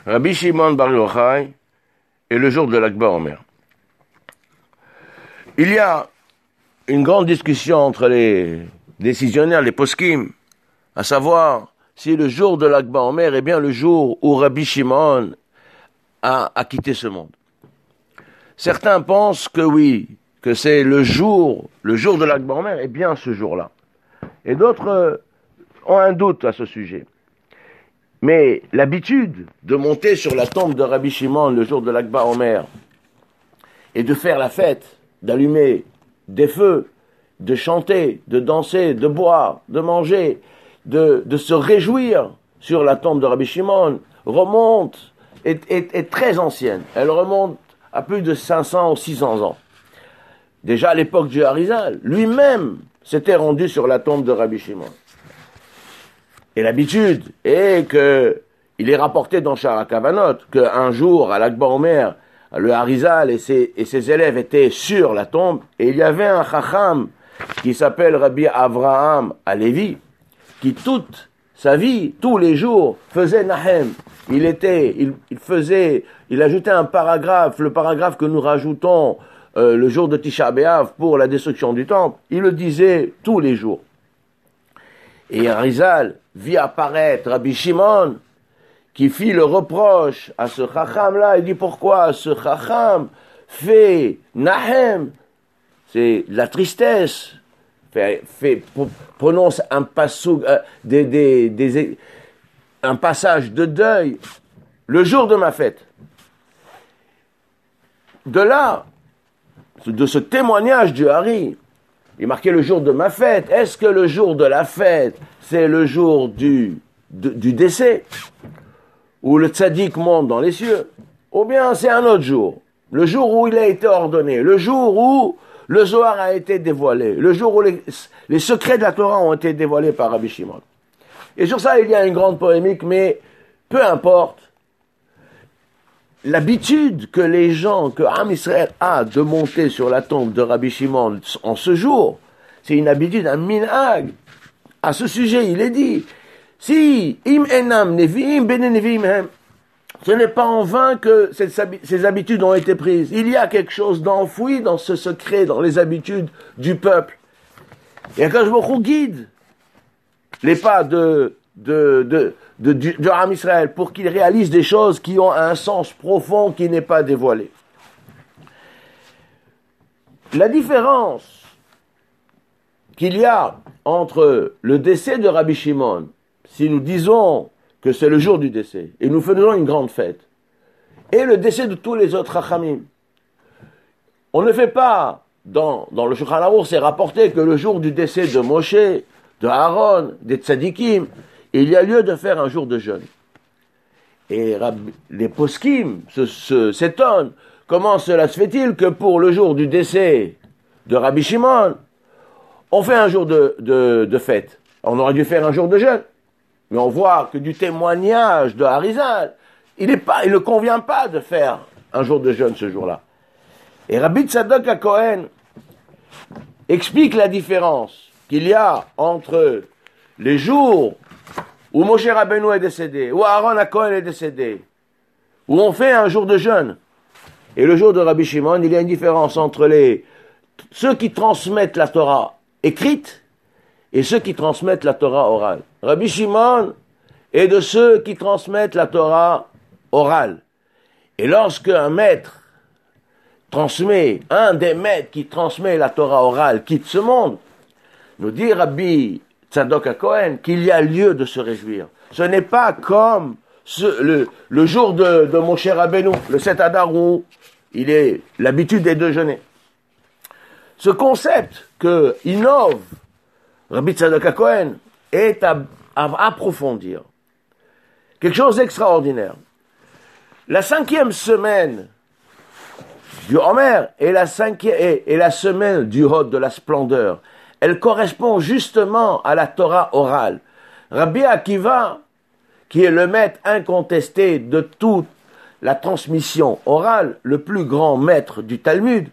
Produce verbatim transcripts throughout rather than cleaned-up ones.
Rabbi Shimon Bar Yochai et le jour de l'Akba Omer. Il y a une grande discussion entre les décisionnaires, les poskim, à savoir si le jour de l'Akba Omer est bien le jour où Rabbi Shimon a, a quitté ce monde. Certains pensent que oui, que c'est le jour, le jour de l'Akba Omer est bien ce jour-là. Et d'autres ont un doute à ce sujet. Mais l'habitude de monter sur la tombe de Rabbi Shimon le jour de l'Akba Omer et de faire la fête, d'allumer des feux, de chanter, de danser, de boire, de manger, de, de se réjouir sur la tombe de Rabbi Shimon, remonte, est, est, est très ancienne. Elle remonte à plus de cinq cents ou six cents ans. Déjà à l'époque du Harizal, lui-même s'était rendu sur la tombe de Rabbi Shimon. Et l'habitude est que, il est rapporté dans Shara Kavanot, qu'un jour, à l'Akba Omer, le Harizal et ses, et ses élèves étaient sur la tombe, et il y avait un Chacham qui s'appelle Rabbi Avraham Alevi, qui toute sa vie, tous les jours, faisait Nahem. Il était, il, il faisait, il ajoutait un paragraphe, le paragraphe que nous rajoutons euh, le jour de Tisha B'Av pour la destruction du temple, il le disait tous les jours. Et Harizal vit apparaître Rabbi Shimon, qui fit le reproche à ce Chacham-là. Il dit pourquoi ce Chacham fait Nahem, c'est la tristesse, fait, fait, prononce un, passoug, euh, des, des, des, un passage de deuil le jour de ma fête. De là, de ce témoignage du Hari, il est marqué le jour de ma fête. Est-ce que le jour de la fête, c'est le jour du, de, du décès, où le tzaddik monte dans les cieux, ou bien c'est un autre jour, le jour où il a été ordonné, le jour où le Zohar a été dévoilé, le jour où les, les secrets de la Torah ont été dévoilés par Rabbi Shimon. Et sur ça, il y a une grande polémique, mais peu importe. L'habitude que les gens, que Am Israël a de monter sur la tombe de Rabbi Shimon en ce jour, c'est une habitude, un minhag. À ce sujet, il est dit, si im enam neviim bene neviim hem, ce n'est pas en vain que ces habitudes ont été prises. Il y a quelque chose d'enfoui dans ce secret, dans les habitudes du peuple. Et Akadosh Baruch Hu guide les pas de de de de, de, de Am Israël pour qu'ils réalisent des choses qui ont un sens profond qui n'est pas dévoilé. La différence qu'il y a entre le décès de Rabbi Shimon, si nous disons que c'est le jour du décès, et nous faisons une grande fête, et le décès de tous les autres Chachamim, on ne fait pas, dans, dans le Shulchan Aruch, c'est rapporté que le jour du décès de Moshe, de Aaron, des Tzadikim, il y a lieu de faire un jour de jeûne. Et les poskim se, se, s'étonnent, comment cela se fait-il que pour le jour du décès de Rabbi Shimon, on fait un jour de, de, de fête. On aurait dû faire un jour de jeûne. Mais on voit que du témoignage de Harizal, il est pas, il ne convient pas de faire un jour de jeûne ce jour-là. Et Rabbi Tzadok HaKohen explique la différence qu'il y a entre les jours où Moshe Rabbeinu est décédé, où Aaron HaKohen est décédé, où on fait un jour de jeûne, et le jour de Rabbi Shimon, il y a une différence entre les ceux qui transmettent la Torah écrite et ceux qui transmettent la Torah orale. Rabbi Shimon est de ceux qui transmettent la Torah orale. Et lorsque un maître transmet, un des maîtres qui transmet la Torah orale quitte ce monde, nous dit Rabbi Tzadok HaKohen qu'il y a lieu de se réjouir. Ce n'est pas comme ce, le, le jour de, de Moshe Rabbeinu, le sept Adar, où il est l'habitude est de jeûner. Ce concept que innove Rabbi Tzadok HaKohen est à, à approfondir. Quelque chose d'extraordinaire. La cinquième semaine du Homer est la, cinquième, est, est la semaine du Hod, de la splendeur. Elle correspond justement à la Torah orale. Rabbi Akiva, qui est le maître incontesté de toute la transmission orale, le plus grand maître du Talmud,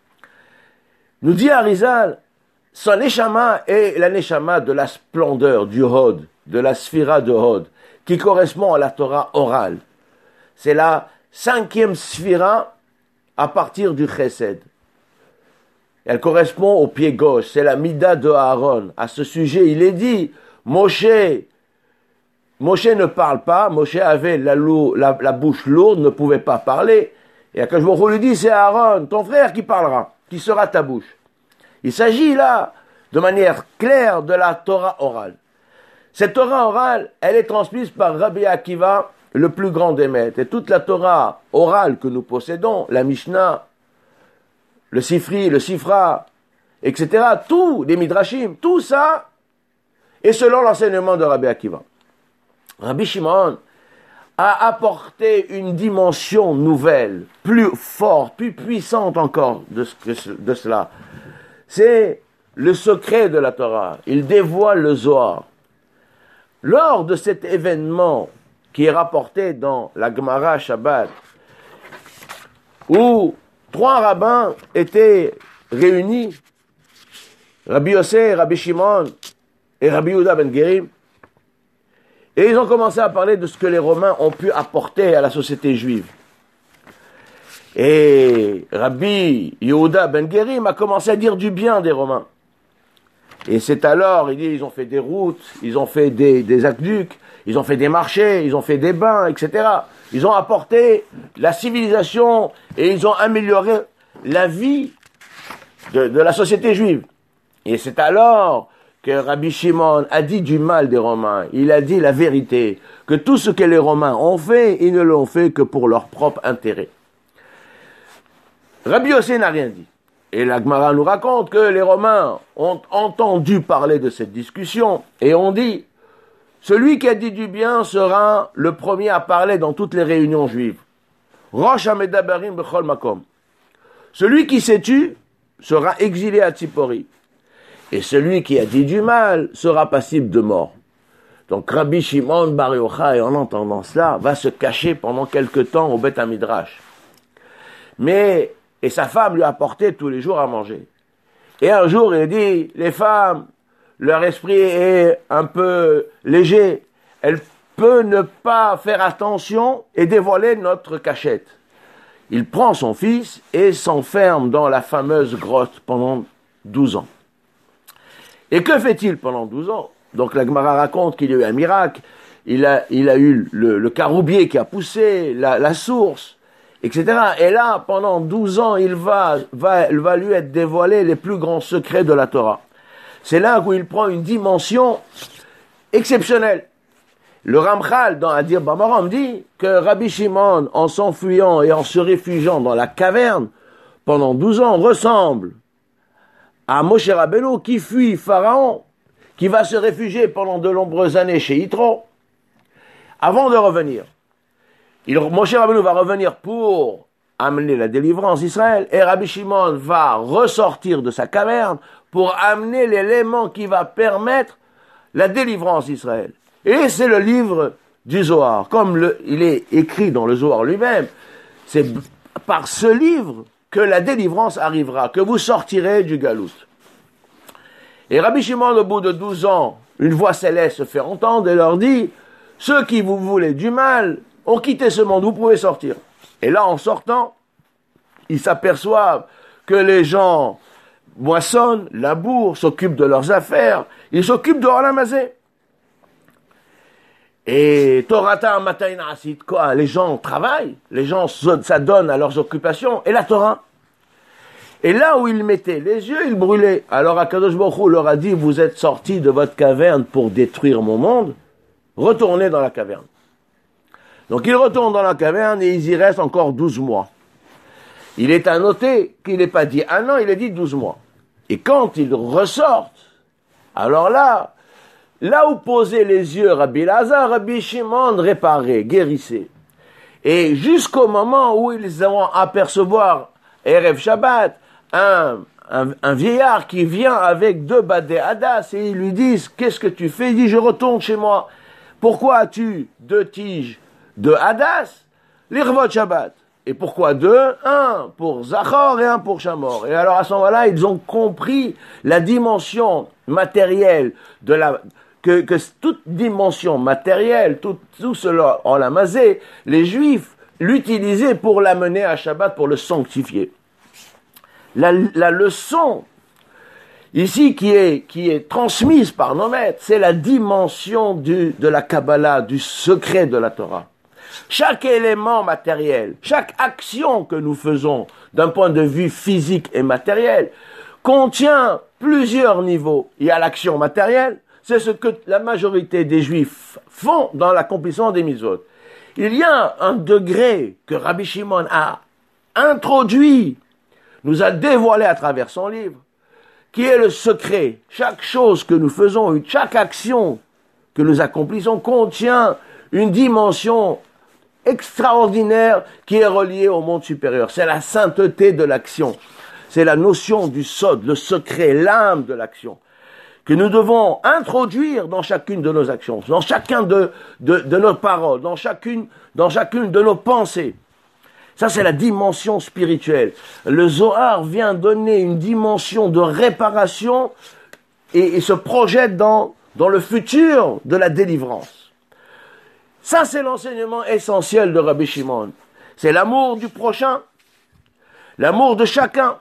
nous dit Harizal, son neshama est la neshama de la splendeur du Hod, de la sphira de Hod, qui correspond à la Torah orale. c'est la cinquième sphira à partir du chesed. Elle correspond au pied gauche, c'est la mida de Aaron. À ce sujet, il est dit, Moshe, Moshe ne parle pas, Moshe avait la, la, la bouche lourde, ne pouvait pas parler. Et Akadosh Baruch Hu lui dit, c'est Aaron, ton frère qui parlera, qui sera ta bouche. Il s'agit là, de manière claire, de la Torah orale. Cette Torah orale, elle est transmise par Rabbi Akiva, le plus grand des maîtres. Et toute la Torah orale que nous possédons, la Mishnah, le Sifri, le Sifra, et cetera, tous les Midrashim, tout ça est selon l'enseignement de Rabbi Akiva. Rabbi Shimon a apporté une dimension nouvelle, plus forte, plus puissante encore de, ce, de cela. C'est le secret de la Torah. Il dévoile le Zohar. Lors de cet événement qui est rapporté dans la Gemara Shabbat, où trois rabbins étaient réunis, Rabbi Yossé, Rabbi Shimon et Rabbi Yehuda ben Gerim, et ils ont commencé à parler de ce que les Romains ont pu apporter à la société juive. Et Rabbi Yehuda ben Gerim a commencé à dire du bien des Romains. Et c'est alors, il dit, ils ont fait des routes, ils ont fait des, des aqueducs, ils ont fait des marchés, ils ont fait des bains, et cetera. Ils ont apporté la civilisation et ils ont amélioré la vie de, de la société juive. Et c'est alors que Rabbi Shimon a dit du mal des Romains. Il a dit la vérité, que tout ce que les Romains ont fait, ils ne l'ont fait que pour leur propre intérêt. Rabbi Yossé n'a rien dit. Et la Gemara nous raconte que les Romains ont entendu parler de cette discussion et ont dit, celui qui a dit du bien sera le premier à parler dans toutes les réunions juives. Rosh Hamedabarim bechol makom. Celui qui s'est tu sera exilé à Tzipori. Et celui qui a dit du mal sera passible de mort. Donc Rabbi Shimon Bar Yochai, en entendant cela, va se cacher pendant quelque temps au Beth Hamidrash. Mais Et sa femme lui apportait tous les jours à manger. Et un jour, il dit, les femmes, leur esprit est un peu léger. Elles peuvent ne pas faire attention et dévoiler notre cachette. Il prend son fils et s'enferme dans la fameuse grotte pendant douze ans. Et que fait-il pendant douze ans? Donc la Gemara raconte qu'il y a eu un miracle. Il a, il a eu le, le caroubier qui a poussé, la, la source, et cetera. Et là, pendant douze ans, il va, va, il va lui être dévoilé les plus grands secrets de la Torah. C'est là où il prend une dimension exceptionnelle. Le Ramchal, dans Adir Bamaram, dit que Rabbi Shimon, en s'enfuyant et en se réfugiant dans la caverne, pendant douze ans, ressemble à Moshe Rabbeinu qui fuit Pharaon, qui va se réfugier pendant de nombreuses années chez Yitro, avant de revenir. Il, Moshe Rabbeinu va revenir pour amener la délivrance d'Israël, et Rabbi Shimon va ressortir de sa caverne pour amener l'élément qui va permettre la délivrance d'Israël. Et c'est le livre du Zohar. Comme le, il est écrit dans le Zohar lui-même, c'est par ce livre que la délivrance arrivera, que vous sortirez du galout. Et Rabbi Shimon, au bout de douze ans, une voix céleste se fait entendre et leur dit, ceux qui vous voulez du mal ont quitté ce monde, vous pouvez sortir. Et là, en sortant, ils s'aperçoivent que les gens moissonnent, labourent, s'occupent de leurs affaires, ils s'occupent de Olam Hazé. Et Torata Matayin Asit, quoi, les gens travaillent, les gens s'adonnent à leurs occupations, et la Torah. Et là où ils mettaient les yeux, ils brûlaient. Alors Akadosh Baruch Hu leur a dit, vous êtes sortis de votre caverne pour détruire mon monde, retournez dans la caverne. Donc ils retournent dans la caverne et ils y restent encore douze mois. Il est à noter qu'il n'est pas dit un an, il est dit douze mois. Et quand ils ressortent, alors là, là où posaient les yeux Rabbi Lazare, Rabbi Shimon réparait, guérissait. Et jusqu'au moment où ils vont apercevoir Erev Shabbat, un, un, un vieillard qui vient avec deux badé hadas et ils lui disent, qu'est-ce que tu fais? Il dit, je retourne chez moi. Pourquoi as-tu deux tiges de hadas? L'Irvot Shabbat. Et pourquoi deux? Un pour Zachor et un pour Shamor. Et alors à ce moment-là, ils ont compris la dimension matérielle de la... Que, que toute dimension matérielle, tout, tout cela en la masée, les Juifs l'utiliser pour l'amener à Shabbat, pour le sanctifier. La, la leçon ici qui est, qui est transmise par nos maîtres, c'est la dimension du, de la Kabbalah, du secret de la Torah. Chaque élément matériel, chaque action que nous faisons d'un point de vue physique et matériel contient plusieurs niveaux. Il y a l'action matérielle, c'est ce que la majorité des Juifs font dans l'accomplissement des mitzvot. Il y a un degré que Rabbi Shimon a introduit, nous a dévoilé à travers son livre, qui est le secret. Chaque chose que nous faisons, chaque action que nous accomplissons contient une dimension extraordinaire qui est reliée au monde supérieur. C'est la sainteté de l'action. C'est la notion du sod, le secret, l'âme de l'action, que nous devons introduire dans chacune de nos actions, dans chacun de, de, de nos paroles, dans chacune, dans chacune de nos pensées. Ça, c'est la dimension spirituelle. Le Zohar vient donner une dimension de réparation et, et se projette dans, dans le futur de la délivrance. Ça, c'est l'enseignement essentiel de Rabbi Shimon. C'est l'amour du prochain, l'amour de chacun,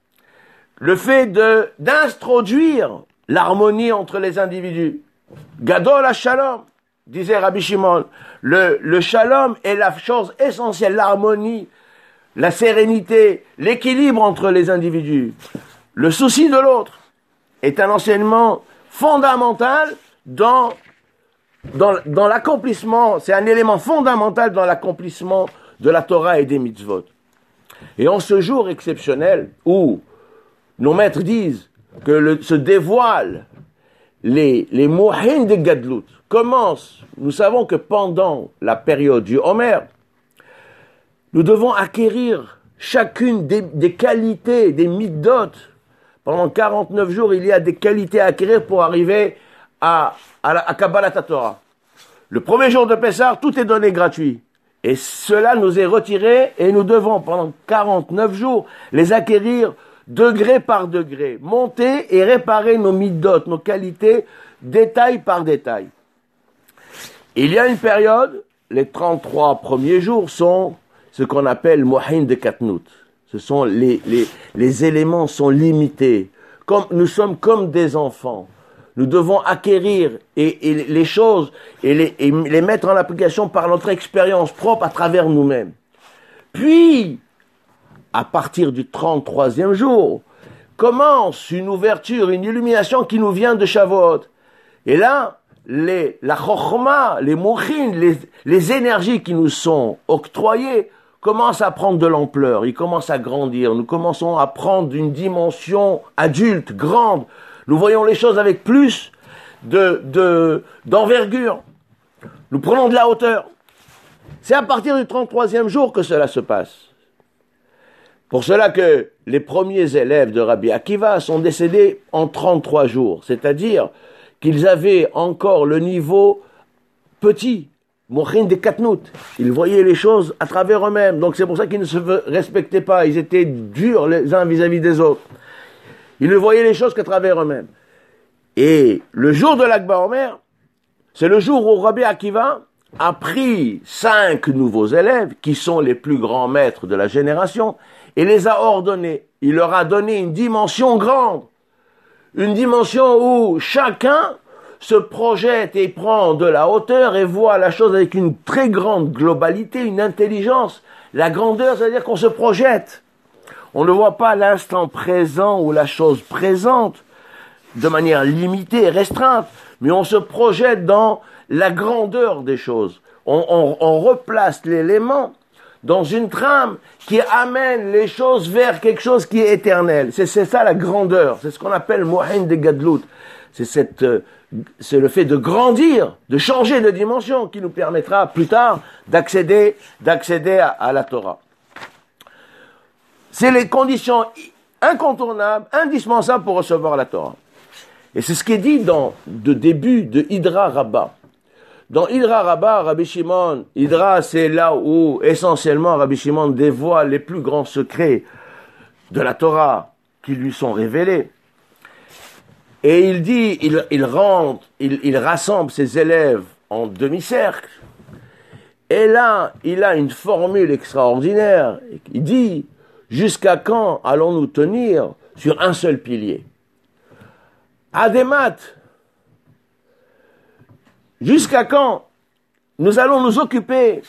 le fait de, d'introduire l'harmonie entre les individus. Gadol ha-shalom, disait Rabbi Shimon. Le, le shalom est la chose essentielle, l'harmonie, la sérénité, l'équilibre entre les individus. Le souci de l'autre est un enseignement fondamental dans, dans, dans l'accomplissement, c'est un élément fondamental dans l'accomplissement de la Torah et des mitzvot. Et en ce jour exceptionnel où nos maîtres disent que le, se dévoilent les, les mohin de Gadlut, commence, nous savons que pendant la période du Homer, nous devons acquérir chacune des, des qualités, des mitzvot. Pendant quarante-neuf jours, il y a des qualités à acquérir pour arriver à, à, la, à Kabbalat Torah. Le premier jour de Pessah, tout est donné gratuit. Et cela nous est retiré et nous devons, pendant quarante-neuf jours, les acquérir degré par degré, monter et réparer nos mitzvot, nos qualités, détail par détail. Il y a une période, les trente-trois premiers jours sont ce qu'on appelle mohin de katnout. Ce sont les, les, les éléments sont limités. Comme, nous sommes comme des enfants. Nous devons acquérir et, et les choses et les, et les mettre en application par notre expérience propre à travers nous-mêmes. Puis, à partir du trente-troisième jour, commence une ouverture, une illumination qui nous vient de Shavuot. Et là, les, la chokhma, les mouchin, les, les énergies qui nous sont octroyées commencent à prendre de l'ampleur, ils commencent à grandir, nous commençons à prendre une dimension adulte, grande. Nous voyons les choses avec plus de, de, d'envergure. Nous prenons de la hauteur. C'est à partir du trente-troisième jour que cela se passe. Pour cela que les premiers élèves de Rabbi Akiva sont décédés en trente-trois jours, c'est-à-dire qu'ils avaient encore le niveau petit, mochin de katnout. Ils voyaient les choses à travers eux-mêmes, donc c'est pour ça qu'ils ne se respectaient pas, ils étaient durs les uns vis-à-vis des autres. Ils ne voyaient les choses qu'à travers eux-mêmes. Et le jour de l'Akba Omer, c'est le jour où Rabbi Akiva a pris cinq nouveaux élèves, qui sont les plus grands maîtres de la génération, et les a ordonnés. Il leur a donné une dimension grande, une dimension où chacun se projette et prend de la hauteur et voit la chose avec une très grande globalité, une intelligence. La grandeur, c'est-à-dire qu'on se projette. On ne voit pas l'instant présent ou la chose présente de manière limitée et restreinte, mais on se projette dans la grandeur des choses. On, on, on replace l'élément dans une trame qui amène les choses vers quelque chose qui est éternel. C'est, c'est ça la grandeur. C'est ce qu'on appelle mohin de gadlut. C'est cette, euh, c'est le fait de grandir, de changer de dimension qui nous permettra plus tard d'accéder, d'accéder à, à la Torah. C'est les conditions incontournables, indispensables pour recevoir la Torah. Et c'est ce qui est dit dans le début de Hydra Rabbah. Dans Hydra Rabbah, Rabbi Shimon, Hydra, c'est là où essentiellement Rabbi Shimon dévoile les plus grands secrets de la Torah qui lui sont révélés. Et il dit, il, il rentre, il, il rassemble ses élèves en demi-cercle Et là, il a une formule extraordinaire. Il dit, jusqu'à quand allons-nous tenir sur un seul pilier? Adémat, jusqu'à quand nous allons nous occuper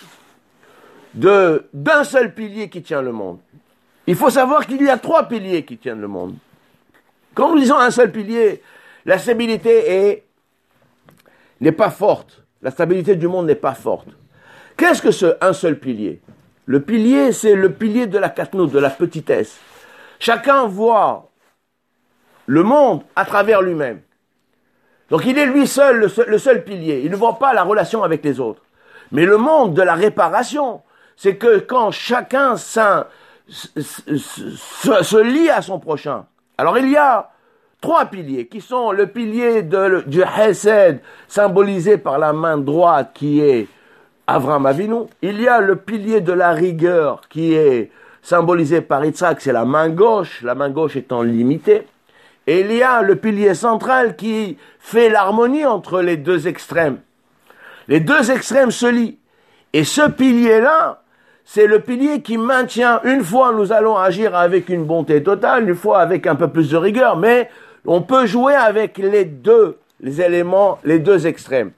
de, d'un seul pilier qui tient le monde? Il faut savoir qu'il y a trois piliers qui tiennent le monde. Quand nous disons un seul pilier, la stabilité est, n'est pas forte. La stabilité du monde n'est pas forte. Qu'est-ce que ce un seul pilier? Le pilier, c'est le pilier de la katnout, de la petitesse. Chacun voit le monde à travers lui-même. Donc il est lui seul le, seul, le seul pilier. Il ne voit pas la relation avec les autres. Mais le monde de la réparation, c'est que quand chacun se, se, se, se lie à son prochain. Alors il y a trois piliers qui sont le pilier de, du Hesed, symbolisé par la main droite qui est Avraham Avinu. Il y a le pilier de la rigueur qui est symbolisé par Yitzhak, c'est la main gauche, la main gauche étant limitée. Et il y a le pilier central qui fait l'harmonie entre les deux extrêmes. Les deux extrêmes se lient. Et ce pilier-là, c'est le pilier qui maintient, une fois nous allons agir avec une bonté totale, une fois avec un peu plus de rigueur, mais on peut jouer avec les deux, les éléments, les deux extrêmes.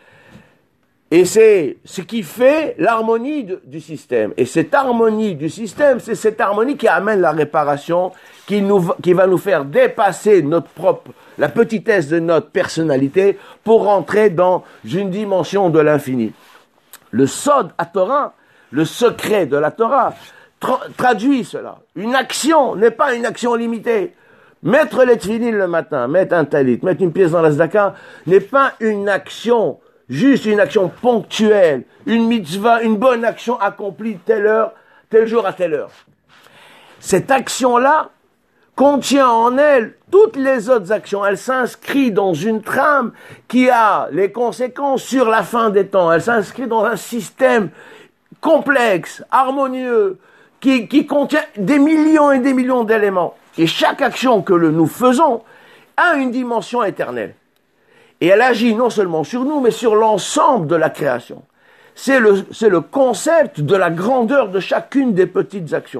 Et c'est ce qui fait l'harmonie de, du système. Et cette harmonie du système, c'est cette harmonie qui amène la réparation, qui, nous, qui va nous faire dépasser notre propre, la petitesse de notre personnalité pour rentrer dans une dimension de l'infini. Le Sod à Torah, le secret de la Torah, tra- traduit cela. Une action n'est pas une action limitée. Mettre les tefilines le matin, mettre un talit, mettre une pièce dans la tzedaka, n'est pas une action juste une action ponctuelle, une mitzvah, une bonne action accomplie telle heure, tel jour à telle heure. Cette action-là contient en elle toutes les autres actions. Elle s'inscrit dans une trame qui a les conséquences sur la fin des temps. Elle s'inscrit dans un système complexe, harmonieux, qui, qui contient des millions et des millions d'éléments. Et chaque action que le, nous faisons a une dimension éternelle. Et elle agit non seulement sur nous, mais sur l'ensemble de la création. C'est le, c'est le concept de la grandeur de chacune des petites actions.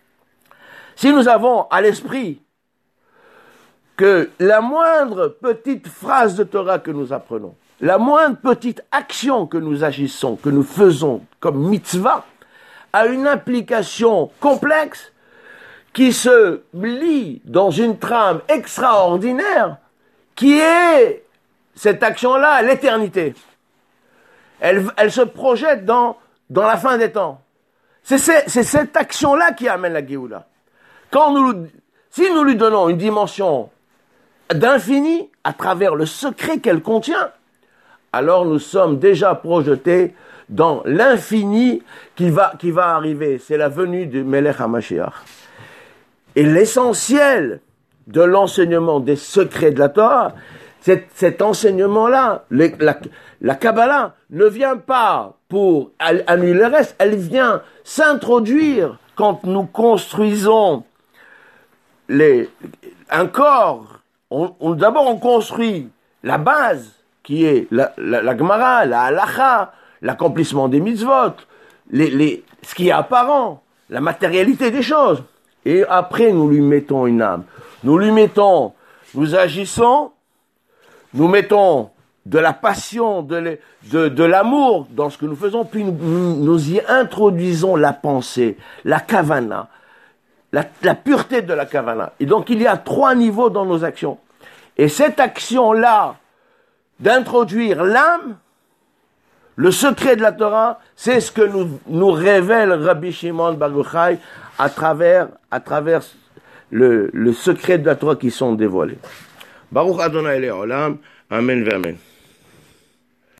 Si nous avons à l'esprit que la moindre petite phrase de Torah que nous apprenons, la moindre petite action que nous agissons, que nous faisons comme mitzvah, a une implication complexe qui se lie dans une trame extraordinaire qui est cette action-là, l'éternité. Elle, elle se projette dans, dans la fin des temps. C'est, c'est, c'est cette action-là qui amène la Géoula. Quand nous, si nous lui donnons une dimension d'infini à travers le secret qu'elle contient, alors nous sommes déjà projetés dans l'infini qui va, qui va arriver. C'est la venue du Melech HaMashiach. Et l'essentiel de l'enseignement des secrets de la Torah, Cet, cet enseignement-là, le, la, la Kabbalah, ne vient pas pour annuler le reste, elle vient s'introduire quand nous construisons les, un corps. On, on, d'abord, on construit la base, qui est la, la, la Gemara, la Halacha, l'accomplissement des mitzvot, les, les, ce qui est apparent, la matérialité des choses. Et après, nous lui mettons une âme. Nous lui mettons, nous agissons, nous mettons de la passion, de, de, de l'amour dans ce que nous faisons, puis nous, nous y introduisons la pensée, la kavana, la, la pureté de la kavana. Et donc il y a trois niveaux dans nos actions. Et cette action-là, d'introduire l'âme, le secret de la Torah, c'est ce que nous, nous révèle Rabbi Shimon Bar Yochai à travers, à travers le, le secret de la Torah qui sont dévoilés. Baruch Adonai Le'olam, Amen ve'Amen.